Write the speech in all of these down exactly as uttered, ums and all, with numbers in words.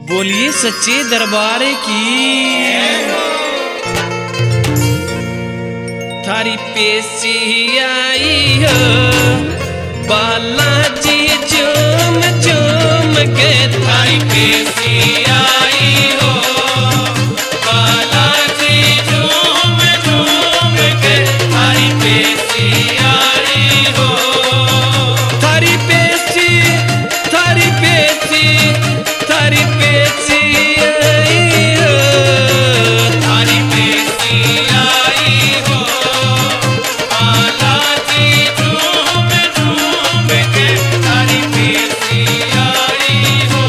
बोलिए सच्चे दरबार की। थारी पेशी आई हो बालाजी चूम चूम के, थारी पेशी आई हो बालाजी चूम चूम के, थारी पेशी आई हो। थारी पेशी थारी पेशी थारी पेशी आई हो, थारी पेशी आई हो बालाजी चूम चूम के, थारी पेशी आई हो।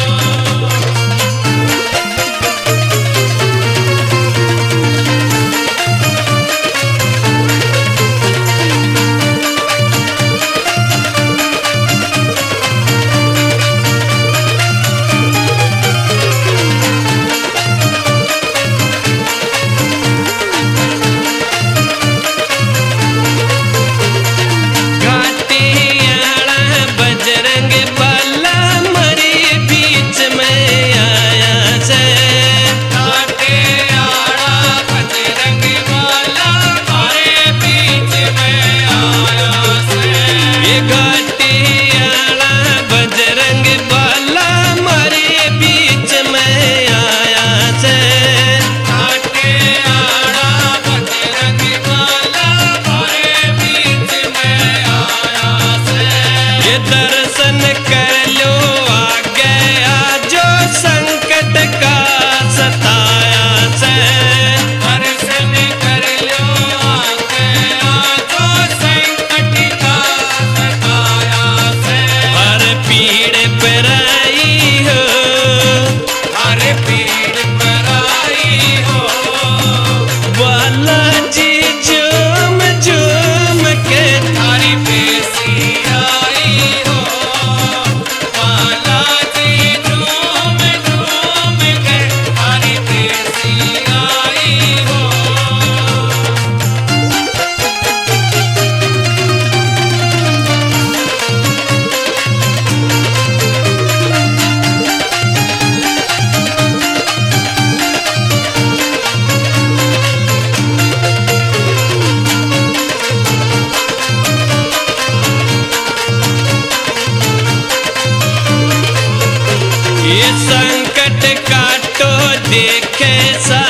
दर्शन कर लो आ गया जो संकट का सताया से, दर्शन कर लो आ गया जो संकट का सताया से। हर पीड़ पर आई हो, हर पीड़ पर आई हो बालाजी चूम चूम के, थारी पेशी आई हो बालाजी चूम चूम के, थारी पेशी आई हो। ये संकट काटो देखे सा